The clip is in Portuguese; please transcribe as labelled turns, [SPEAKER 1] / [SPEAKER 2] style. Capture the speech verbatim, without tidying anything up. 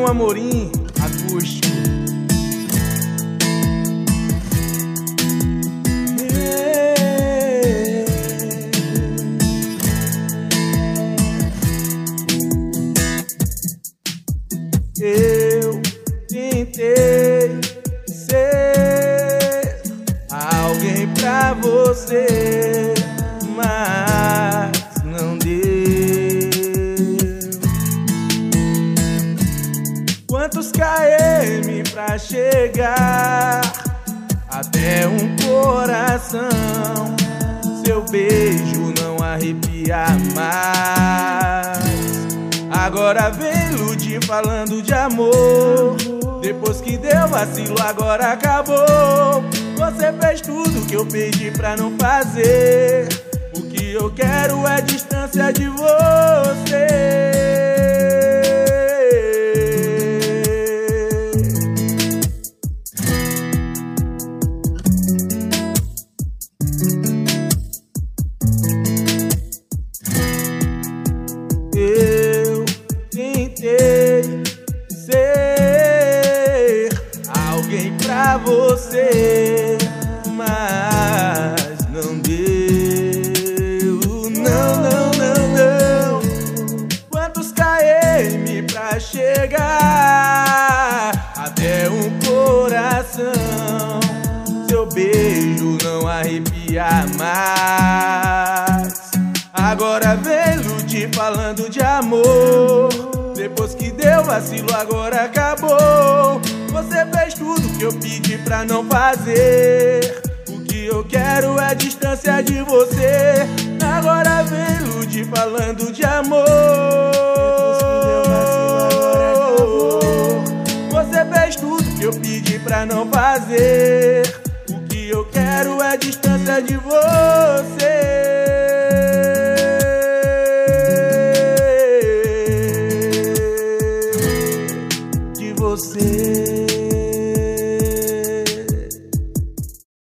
[SPEAKER 1] João Amorim, acústico. Eu tentei ser alguém pra você, mas não deu. Quantos quilômetros pra chegar até um coração? Seu beijo não arrepia mais. Agora vem iludir falando de amor. Depois que deu vacilo, agora acabou. Você fez tudo que eu pedi pra não fazer. O que eu quero é distância de você. Eu tentei ser alguém pra você, mas não deu. Não, não, não, não. Quantos quilômetros pra chegar até um coração? Seu beijo não arrepia mais. Agora vem iludir falando de amor. Depois que deu vacilo, agora acabou. Você fez tudo que eu pedi pra não fazer. O que eu quero é distância de você. Agora vem iludir falando de amor. Você fez tudo que eu pedi pra não fazer. O que eu quero é distância de você. Você